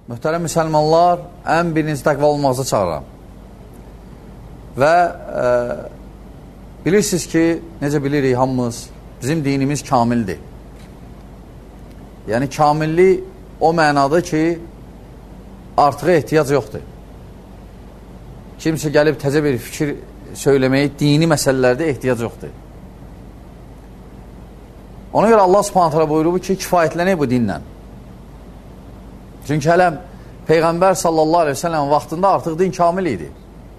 Mühtərəm müsəlmanlar, ən birinci təqva olmazda çağıram. Və bilirsiniz ki, necə bilirik hamımız, bizim dinimiz kamildir. Yəni, kamillik o mənada ki, artığa ehtiyac yoxdur. Kimsə gəlib təzə bir fikir söyləməyi dini məsələlərdə ehtiyac yoxdur. Ona görə Allah Subhanahu taala buyurub ki, kifayətlənək bu dinlə. Çünki hələm Peyğəmbər sallallahu aleyhi ve sellem vaxtında artıq din kamil idi.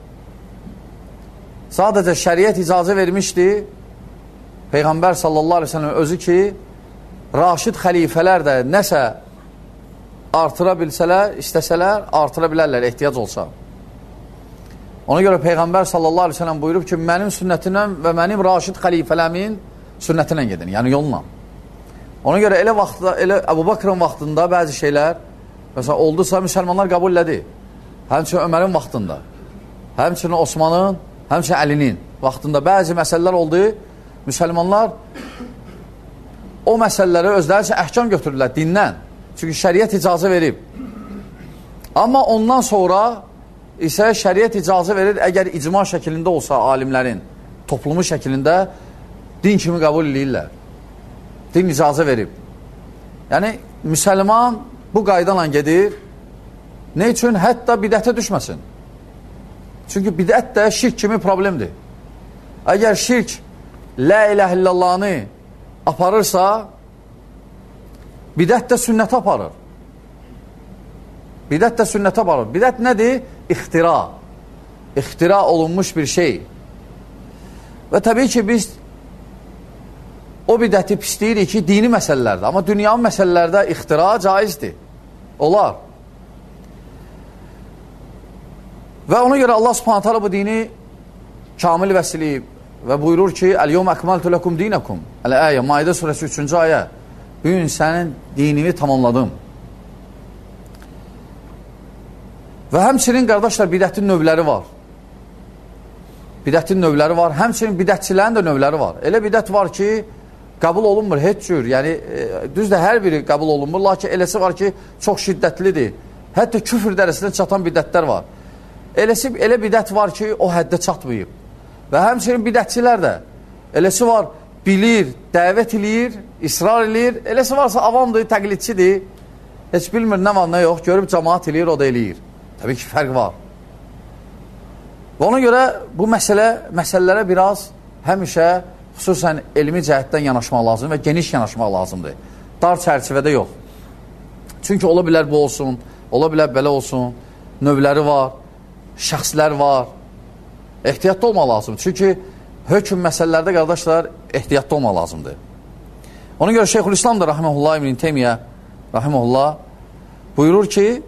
Sadəcə şəriət icazə vermişdi Peyğəmbər sallallahu aleyhi ve sellem özü ki, raşid xəlifələr də nəsə artıra bilsələr, istəsələr, artıra bilərlər, ehtiyac olsa. Ona görə Peyğəmbər sallallahu aleyhi ve sellem buyurub ki, mənim sünnətimlə və mənim raşid xəlifələmin sünnətinlə gedin, yəni yolla. Ona görə elə Əbu Bakrın vaxtında bəzi şeylər, məsələn, oldusa müsəlmanlar qəbul elədi. Həmçinin Ömərin vaxtında, həmçinin Osmanın, həmçinin Əlinin vaxtında bəzi məsələlər oldu. Müsəlmanlar o məsələləri özləri üçün əhkam götürdülər dindən. Çünki şəriət icazə verib. Amma ondan sonra isə şəriət icazə verir, əgər icma şəklində olsa alimlərin, toplumu şəklində din kimi qəbul edirlər. Din icazə verib. Yəni, müsəlman bu qaydanla gedir. Ne üçün? Hətta bidətə düşməsin. Çünki bidət də şirk kimi problemdir. Əgər şirk la ilahe illallahını aparırsa, bidət də sünnətə aparır. Bidət də sünnətə aparır. Bidət nədir? İxtira. İxtira olunmuş bir şey. Və təbii ki, biz o bidəti pisləyirik ki, dini məsələlərdə. Amma dünyanın məsələlərdə ixtira caizdir. Olar. Və ona görə Allah Subhanahu taala bu dini kamil vəsiləyib və buyurur ki, Əl-yevmə əkmaltu lekum dinakum. Əl-əyə, Maidə surəsi 3-cü ayə. Bugün sənin dinini tamamladım. Və həmçinin, qardaşlar, bidətin növləri var. Bidətin növləri var. Həmçinin bidətçilərin də növləri var. Elə bidət var ki, qəbul olunmur, heç cür. Yəni, düz də hər biri qəbul olunmur. Lakin eləsi var ki, çox şiddətlidir. Hətta küfr dərəsinə çatan bidətlər var. Elə bidət var ki, o həddə çatmayıb. Və həmçinin bidətçilər də. Eləsi var, bilir, dəvət eləyir, israr eləyir. Eləsi varsa, avamdır, təqlidçidir. Heç bilmir nə var, nə yox. Görüb cəmaat eləyir, o da eləyir. Təbii ki, fərq var. Və ona görə bu məsələlərə biraz həmişə xüsusən elmi cəhətdən yanaşmaq lazım və geniş yanaşmaq lazımdır. Dar çərçivədə yox. Çünki ola bilər bu olsun, ola bilər belə olsun, növləri var, şəxslər var. Ehtiyatlı olmaq lazımdır. Çünki hökm məsələlərdə, qardaşlar, ehtiyatlı olmaq lazımdır. Ona görə Şeyxülislam da rahimehullah İbn Teymiyyə rahimehullah buyurur ki,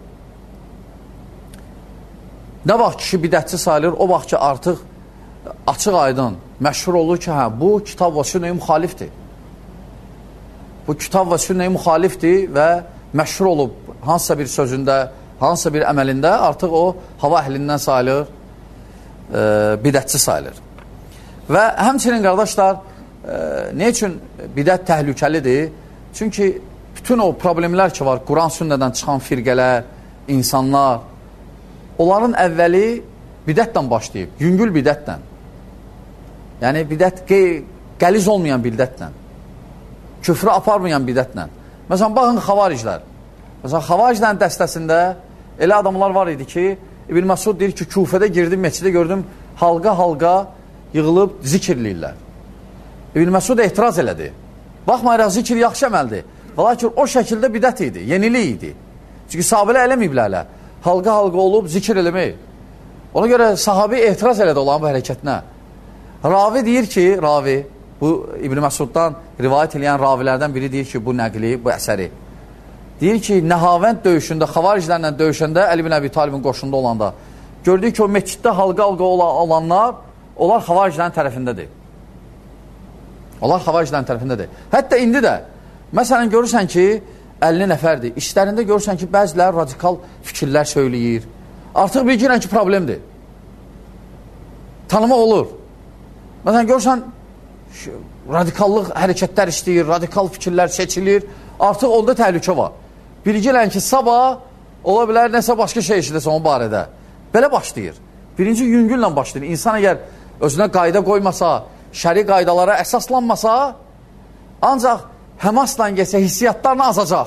nə vaxt kişi bidətçi sayılır, o vaxt ki artıq açıq aydın məşhur olur ki, hə, bu kitab və sünnəyə müxalifdir. Bu kitab və sünnəyə müxalifdir və məşhur olub hansısa bir sözündə, hansısa bir əməlində artıq o hava əhlindən sayılır, bidətçi sayılır. Və həmçinin, qardaşlar, nə üçün bidət təhlükəlidir? Çünki bütün o problemlər ki var, Quran sünnədən çıxan firqələr, insanlar, onların əvvəli bidətlə başlayıb, yüngül bidətlə. Yəni, bidət qəliz olmayan bidətlə, küfrü aparmayan bidətlə. Məsələn, baxın, xavariclər. Məsələn, xavariclərin dəstəsində elə adamlar var idi ki, İbn Məsud deyir ki, Kufədə girdim, meçidə gördüm, halqa yığılıb zikirləyirlər. İbn Məsud etiraz elədi. Baxmayaraq, zikir yaxşı əməldir. Lakin o şəkildə bidət idi, yenilik idi. Çünki sahabələr eləməyiblərlə. Halqa olub zikir eləmək. Ona görə sahabi etiraz elədi olan bu hərəkətinə. Ravi deyir ki, bu İbn Məsuddan rivayət eləyən ravilərdən biri deyir ki, bu nəqli, bu əsəri. Deyir ki, Nəhavənd döyüşündə, xavariclərlə döyüşəndə, Əli ibn Əbi Talibin qoşunda olanda, gördük ki, o meçiddə halqa olanlar, onlar xavariclərin tərəfindədir. Onlar xavariclərin tərəfindədir. Hətta indi də, məsələn, görürsən ki, 50 nəfərdir. İşlərində görürsən ki, bəzilər radikal fikirlər söyləyir. Artıq bilgirən ki, problemdir. Tanımaq olur. Məsələn, görürsən, radikallıq hərəkətlər işləyir, radikal fikirlər seçilir. Artıq onda təhlükə var. Bilgirən ki, sabah ola bilər nəsə başqa şey eşidəsə onun barədə. Belə başlayır. Birinci yüngüllə başlayır. İnsan əgər özünə qayda qoymasa, şəri qaydalara əsaslanmasa, ancaq həmasla gəlsə hissiyatlarını azacaq.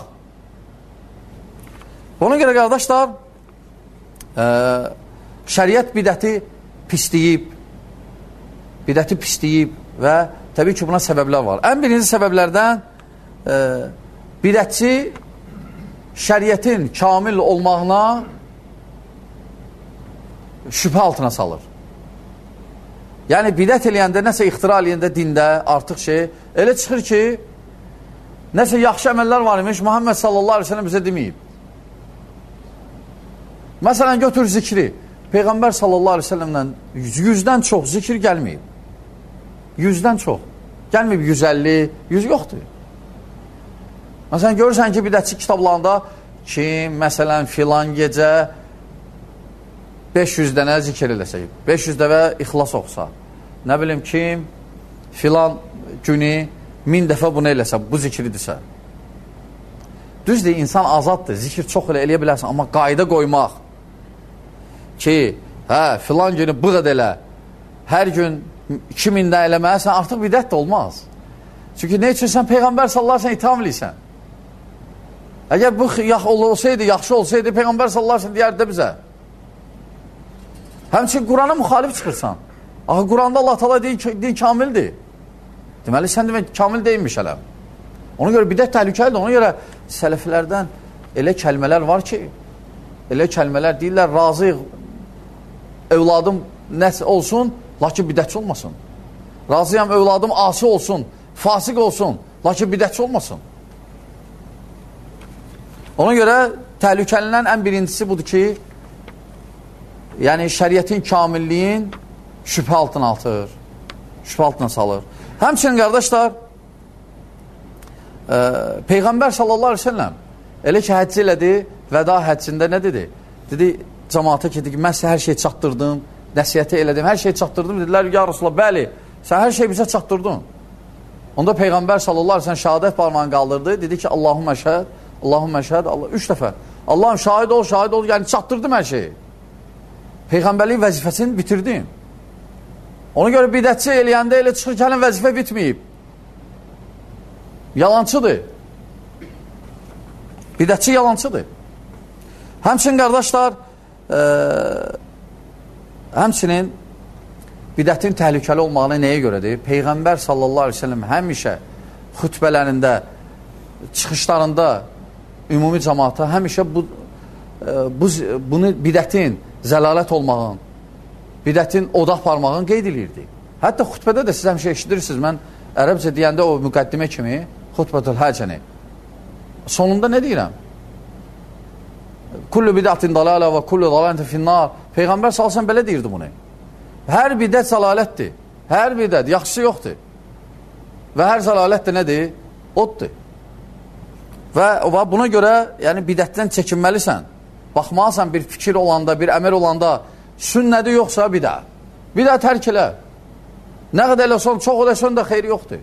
Ona görə qardaşlar, şəriət bidəti pisləyib və təbii ki, buna səbəblər var. Ən birinci səbəblərdən bidətçi şəriətin kamil olmağına şübhə altına salır. Yəni, bidət eləyəndə, nəsə ixtira eləyəndə dində artıq şey, elə çıxır ki, nəsə yaxşı əməllər var imiş, Muhammed sallallahu aleyhi ve sellem bizə deməyib. Məsələn, götür zikri. Peyğəmbər sallallahu aleyhi ve sellemdən 100-dən çox zikir gəlməyib. 100-dən çox. Gəlməyib 150, 100 yoxdur. Məsələn, görürsən ki, bidətçi kitablarında kim, məsələn, filan gecə 500 dənə zikir eləsək, 500 dəfə ixlas oxusa, nə bilim kim, filan günü 1000 dəfə bunu eləsə, bu zikridirsə. Düzdür, insan azaddır, zikir çox eləyə bilərsən, amma qayda qoymaq ki, filan günü bu qədər elə, hər gün 2000 də eləməlisən, artıq bidət də olmaz. Çünki nə üçün sən Peyğəmbər sallallahu aleyhi ve sellem itham eləyirsən? Əgər bu olsaydı, yaxşı olsaydı, Peyğəmbər sallallahu aleyhi ve sellem deyərdi də bizə. Həmçin Qurana müxalif çıxırsan. Axı, Quranda Allah Teala din kamildir. Deməli, sən demək kamil deyilmiş hələ. Ona görə bidət təhlükəlidir. Ona görə sələflərdən elə kəlmələr var ki, elə kəlmələr deyirlər, razıyıq, övladım nəsə olsun, lakin bidətçi olmasın. Razıyam, övladım asi olsun, fasıq olsun, lakin bidətçi olmasın. Ona görə təhlükəlilən ən birincisi budur ki, yəni şəriətin kamilliyin şübhə altına atır, şübhə altına salır. Həmçinin qardaşlar, Peyğəmbər sallallahu aleyhi ve sellem elə ki, həcc elədi, vəda həccində nə dedi? Dedi, cəmaata ki, mən sizə hər şeyi çatdırdım, nəsiyyəti elədim, hər şeyi çatdırdım. Dedilər, ya Rasulullah, bəli, sən hər şeyi bizə çatdırdın. Onda Peyğəmbər sallallahu aleyhi ve sellem şəhadət parmağını qaldırdı, dedi ki, Allahümmə şəhəd, Allahümmə şəhəd, 3 dəfə. Allahım, şahid ol, yəni çatdırdım hər şeyi. Peyğəmbərlik vəzifəsini bitirdim. Ona görə bidətçi eləyəndə elə çıxır ki, hələn vəzifə bitməyib. Yalancıdır. Bidətçi yalancıdır. Həmçinin qardaşlar, həmçinin bidətin təhlükəli olmağına nəyə görədir? Peyğəmbər sallallahu aleyhi ve sellem həmişə xütbələrində, çıxışlarında ümumi cəmaata həmişə bunu bidətin zəlalət olmağın, bidətin odaq parmağın qeyd edirdi. Hətta xütbədə də siz həmişə eşidirsiniz, mən ərəbcə deyəndə o müqəddimə kimi xütbətül həcəni sonunda nə deyirəm? Kullu bidətin dalalə və kullu dalalətin finnar. Peyğəmbər salsan belə deyirdi bunu. Hər bidət zəlalətdir. Hər bidət, yaxşısı yoxdur. Və hər zəlalət də nədir? Oddur. Və buna görə yəni bidətdən çəkinməlisən. Baxmalısan bir fikir olanda, bir əməl olanda sünnədi yoxsa bidə. Bidə tərk elə. Nə qədər eləsən, çox eləsən də xeyri yoxdur.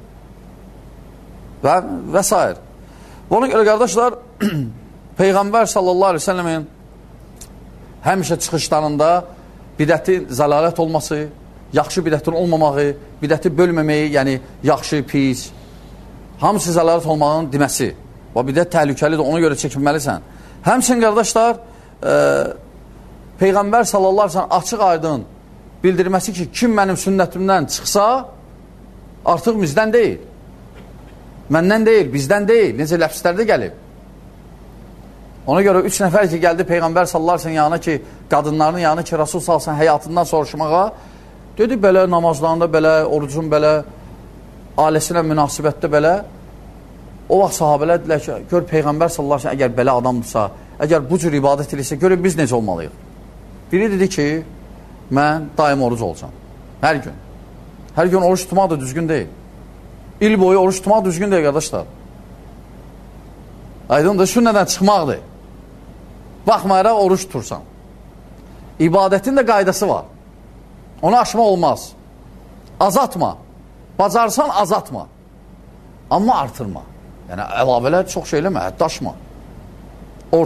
Və s. Ona görə qardaşlar, Peyğəmbər sallallahu aleyhi ve sellemin həmişə çıxışlarında bidətin zəlalət olması, yaxşı bidətin olmamağı, bidəti bölməməyi, yəni yaxşı, pis, hamısı zəlalət olmağının deməsi. Və bidət təhlükəlidir, ona görə çəkinməlisən. Həmçin qardaşlar, Peyğəmbər sallallahu aleyhi ve sellem açıq aydın bildirməsi ki, kim mənim sünnətimdən çıxsa, artıq bizdən deyil. Məndən deyil, bizdən deyil. Necə ləfslərdə gəlib. Ona görə 3 nəfər ki, gəldi Peyğəmbər sallallahu aleyhi ve sellem yanına ki, qadınlarının yanına ki, Rasul sallallahu aleyhi ve sellem həyatından soruşmağa, dedi, belə namazlarında belə, orucun belə, ailəsinə münasibətdə belə. O vaxt sahabələr dedilər ki, gör Peyğəmbər sallallahu aleyhi ve sellem əgər belə adamdırsa, əgər bu cür ibadət edirsə, görün biz necə olmalıyıq. Biri dedi ki, mən daim oruc olacam. Hər gün. Hər gün oruç tutmaq da düzgün deyil. İl boyu oruç tutmaq düzgün deyil, qardaşlar. Aydındır, sünnədən çıxmaqdır. Baxmayaraq oruç tutursan. İbadətin də qaydası var. Onu aşmaq olmaz. Azatma. Bacarsan azatma. Amma artırma. Yəni əlavələr çox şey eləmə, hətta aşma. Orta.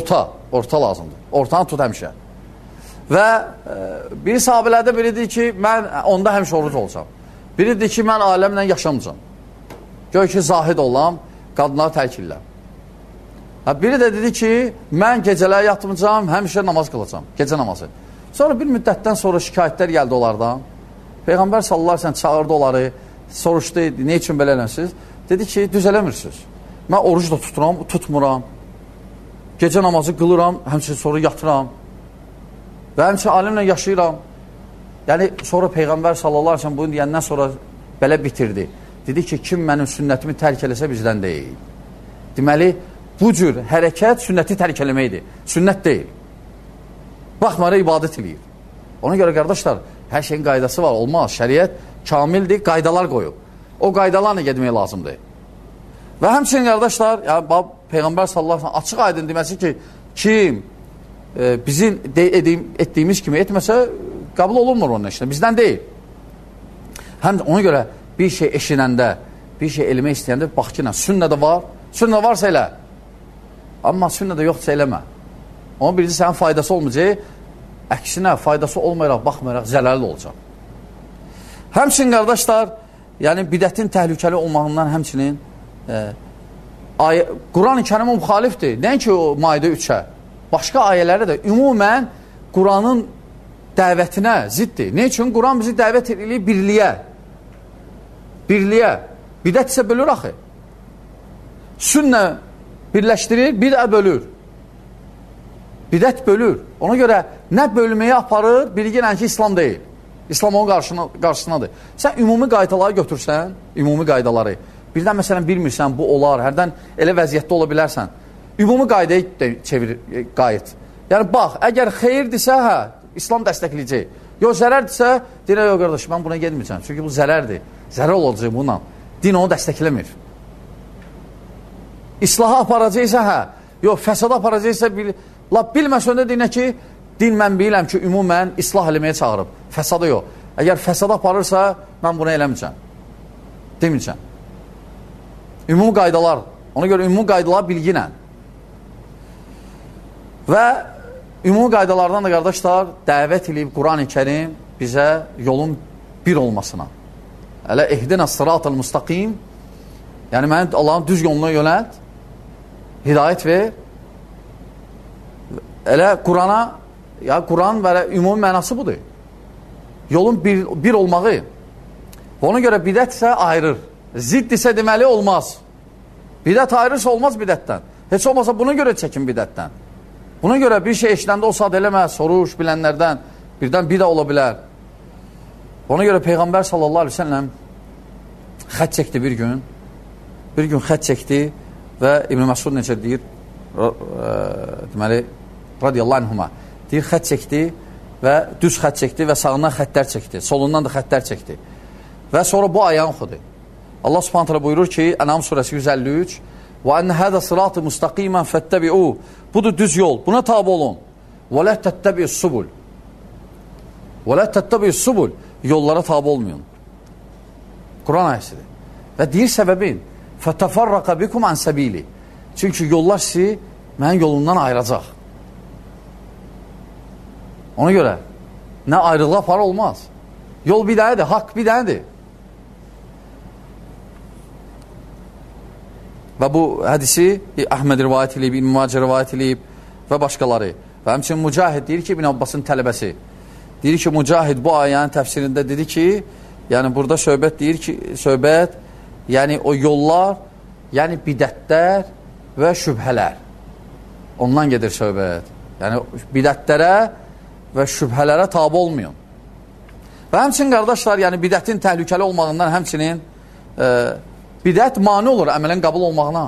Orta lazımdır. Ortanı tut həmişə. Və bir sahabələrdə biridir ki, mən onda həmişə oruc olacam. Biridir ki, mən aləmlə yaşamayacam. Gör ki, zahid olam, qadınları tərk edirəm. Biri də dedi ki, mən gecələr yatmayacam, həmişə namaz qılacam, gecə namazı. Sonra bir müddətdən sonra şikayətlər gəldi onlardan. Peyğəmbər sallallahu əleyhi və səlləm çağırdı onları, soruşdu, nə üçün belə eləmisiniz? Dedi ki, düz eləmirsiniz. Mən oruc da tuturam, tutmuram. Gecə namazı qılıram, həmçinin sonra yatıram. Və həmçinin alimlə yaşayıram. Yəni, sonra Peyğəmbər sallallahu əleyhi və səlləm bunu deyəndən sonra belə bitirdi. Dedi ki, kim mənim sünnətimi tərk eləsə bizdən deyil. Deməli, bu cür hərəkət sünnəti tərk eləməkdir. Sünnət deyil. Baxmara ibadət eləyir. Ona görə, qardaşlar, hər şeyin qaydası var, olmaz. Şəriət kamildir, qaydalar qoyub. O qaydalarla gedmək lazımdır. Və həmçinin, qardaşlar, yəni, Peyğəmbər sallallahu əleyhi və səlləm açıq aydın deməsi ki, kim bizim etdiyimiz kimi etməsə, qəbul olunmur onun işinə. Bizdən deyil. Həm ona görə bir şey eşinəndə, bir şey eləmək istəyəndə, bax ki, sünnədə var. Sünnə varsa elə. Amma sünnədə yoxsa eləmə. Onun birinci sənin faydası olmayacaq. Əksinə, faydası olmayaraq, baxmayaraq, zərərli olacaq. Həmçinin, qardaşlar, yəni bidətin təhlükəli olmağından həmçinin Quran-ı Kərimə müxalifdir. Nəinki o Maidə 3-ə. Başqa ayələrə də ümumən Quranın dəvətinə ziddir. Ne üçün? Quran bizi dəvət edir birliyə. Birliyə. Bidət isə bölür axı. Sünnə birləşdirir, bidə bölür. Bidət bölür. Ona görə nə bölməyə aparır, bilgilən ki, İslam deyil. İslam onun qarşısındadır. Sən ümumi qaydaları götürsən, ümumi qaydaları, birdən məsələn bilmirsən, bu olar, hərdən elə vəziyyətdə ola bilərsən. Ümumi qaydaya çevir, qayıt. Yəni, bax, əgər xeyirdirsə, hə, İslam dəstəkləyəcək. Yox, zərərdirsə, deyirə, yox, qardaş, mən buna gedməyəcəm. Çünki bu zərərdir. Zərər olacaq bununla. Din onu dəstəkləmir. İslaha aparacaqsa, hə, yox, fəsada aparacaqsa, bilməsə öndə deyinə ki, din mən biləm ki, ümumən islah eləməyə çağırıb. Fəsada yox. Əgər fəsada aparırsa, mən buna eləməyəcəm. Deməyəcəm. Ümumi qaydalar. Ona görə ümumi qaydalar bilginə. Və ümumi qaydalardan da, qardaşlar, dəvət edib Quran-ı Kərim bizə yolun bir olmasına. Ələ ehdinə sırat-ı müstaqim, yəni mənim Allahın düz yoluna yönəlt, hidayət ver. Elə Qurana, ya Quran və ümumi mənası budur. Yolun bir olmağı. Ona görə bidət isə ayırır. Zidd isə deməli olmaz. Bidət ayırırsa olmaz bidətdən. Heç olmasa buna görə çəkin bidətdən. Buna görə bir şey eşidəndə o saat eləmə, soruş bilənlərdən, birdən bidə ola bilər. Ona görə Peyğəmbər sallallahu aleyhi ve sellem xət çəkdi bir gün. Bir gün xət çəkdi və İbn Məsud necə deyir, deməli, radiyallahu anhuma, deyir, xət çəkdi və düz xət çəkdi və sağından xəttər çəkdi, solundan da xəttər çəkdi. Və sonra bu ayəni oxudu. Allah subhanahu teala buyurur ki, Ənam surəsi 153, və ənə hədə sıratı müstəqimən fəttəbi'u, budur düz yol, buna tabi olun. Və lə təttəbi'u subul. Və lə təttəbi'u subul, yollara tabi olmayın. Quran ayəsidir. Və deyir səbəbin, fətəfərrəqə bikum ən səbili. Çünki yollar sizi mənim yolumdan ayıracaq. Ona görə nə ayrılığa para olmaz. Yol bir dənədir, haqq bir dənədir. Və bu hədisi Əhməd rivayət edib, İbn Macə rivayət edib və başqaları. Və həmçinin Mücahid deyir ki, İbn Abbasın tələbəsi. Deyir ki, Mücahid bu ayənin təfsirində dedi ki, yəni burada söhbət deyir ki, söhbət, yəni o yollar, yəni bidətlər və şübhələr. Ondan gedir söhbət. Yəni bidətlərə və şübhələrə tabi olmayın. Və həmçinin, qardaşlar, yəni bidətin təhlükəli olmağından həmçinin bidət mani olur əməlin qəbul olmağına.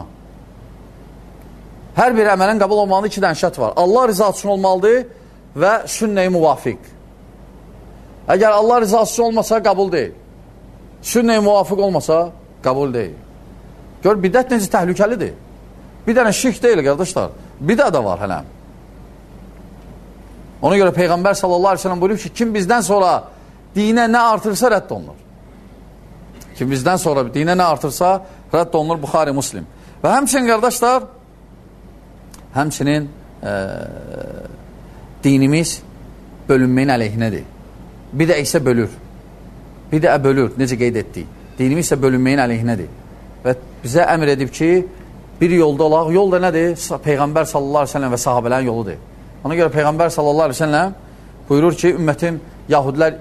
Hər bir əməlin qəbul olmağında iki dənə şərt var. Allah rızası üçün olmalıdır və sünnə-i müvafiq. Əgər Allah rızası üçün olmasa, qəbul deyil. Sünnə-i müvafiq olmasa, qəbul deyil. Gör, bidət necə təhlükəlidir. Bir dənə şirk deyil, qardaşlar. Bidə də var hələm. Ona görə Peyğəmbər sallallahu aleyhi ve sellem buyurub ki, kim bizdən sonra dinə nə artırsa rədd olunur. Kim bizdən sonra dinə nə artırsa rədd olunur, Buxari Muslim. Və həmçinin, qardaşlar, həmçinin dinimiz bölünməyin əleyhinədir. Bidə bölür. Bidə bölür, necə qeyd etdik. Dinimiz isə bölünməyin əleyhinədir. Və bizə əmr edib ki, bir yolda olaq. Yol da nədir? Peyğəmbər sallallahu aleyhi ve sellem və sahabələrin yoludur. Ona görə Peyğəmbər sallallahu aleyhi ve sellem buyurur ki, ümmətim, yahudilər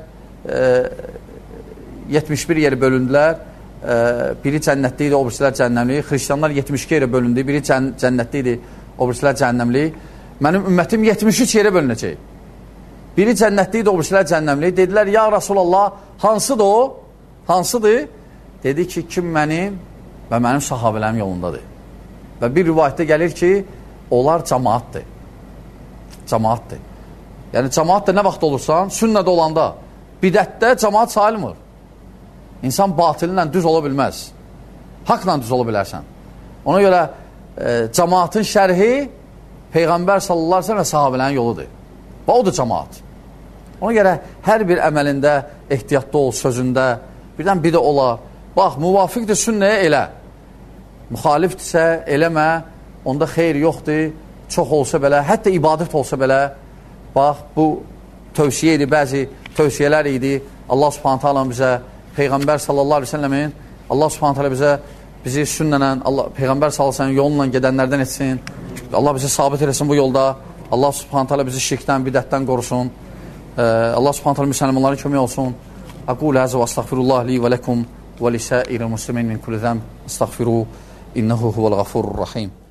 71 yeri bölündülər. Biri cənnətli idi, o birisilər cəhənnəmli. Xristianlar 72 yerə bölündü. Biri cənnətli idi, o birisilər cəhənnəmli. Mənim ümmətim 73 yerə bölünəcək. Biri cənnətli idi, o birisilər cəhənnəmli. Dedilər, ya Rasulallah, hansıdır o? Hansıdır? Dedi ki, kim mənim və mənim sahabələrim yolundadır. Və bir rivayətdə gəlir ki, onlar cəmaatdır. Cəmaatdır. Yəni, cəmaat da nə vaxt olursan, sünnədə olanda, bidətdə cəmaat sayılmır. İnsan batillə düz ola bilməz. Haqla düz ola bilərsən. Ona görə cəmaatın şərhi Peyğəmbər sallallahu aleyhi ve sellem və sahabələrin yoludur. Və o da cəmaat. Ona görə hər bir əməlində ehtiyatlı ol, sözündə, birdən bir də ola. Bax, müvafiqdir sünnəyə elə. Müxalifdirsə eləmə, onda xeyr yoxdur, çox olsa belə, hətta ibadət olsa belə. Bax, bu tövsiyə idi, bəzi tövsiyələr idi. Allah subhanət hala bizə, Peyğəmbər sallallahu aleyhi ve sellemin, Allah subhanət hala bizə, bizi sünnələn, Peyğəmbər sallallahu aleyhi ve sellem yolunla gedənlərdən etsin. Allah bizi sabit eləsin bu yolda. Allah subhanət hala bizi şirkdən, bidətdən qorusun. Allah subhanət hala müsəlmanların kömək olsun. Aqul həzə və astagfirullah li və ləkum və lisəir muslimin min kulli zəm. Astagfiru, innehu huvəl-ğafurur-rahim.